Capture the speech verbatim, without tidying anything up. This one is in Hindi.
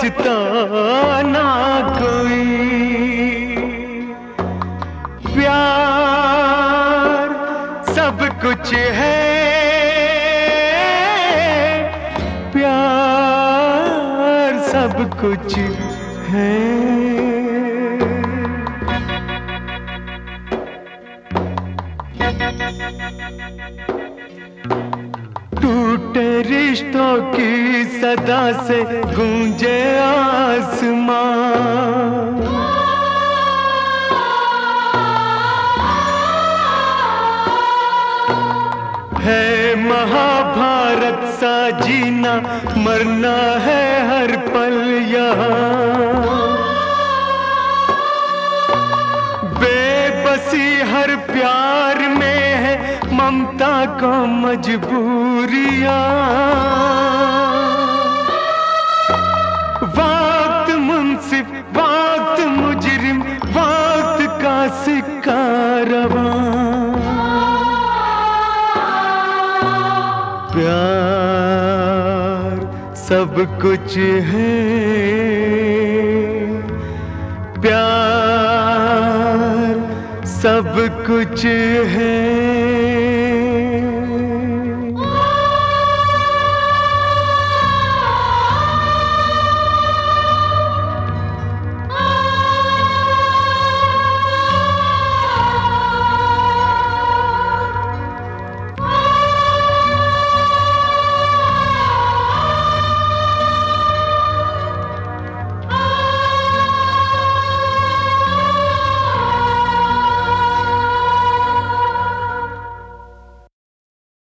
बचता ना कोई। प्यार सब कुछ है, प्यार सब कुछ है। टूटे रिश्तों की सदा से गूंजे आसमां। है महाभारत सा जीना मरना है हर पल यहाँ। बेबसी हर प्यार में है, ममता को मजबूरियां। वक्त मुंसिफ वक्त मुजरिम, वक्त का सिक्का रवां। प्यार सब कुछ है, प्यार सब कुछ है।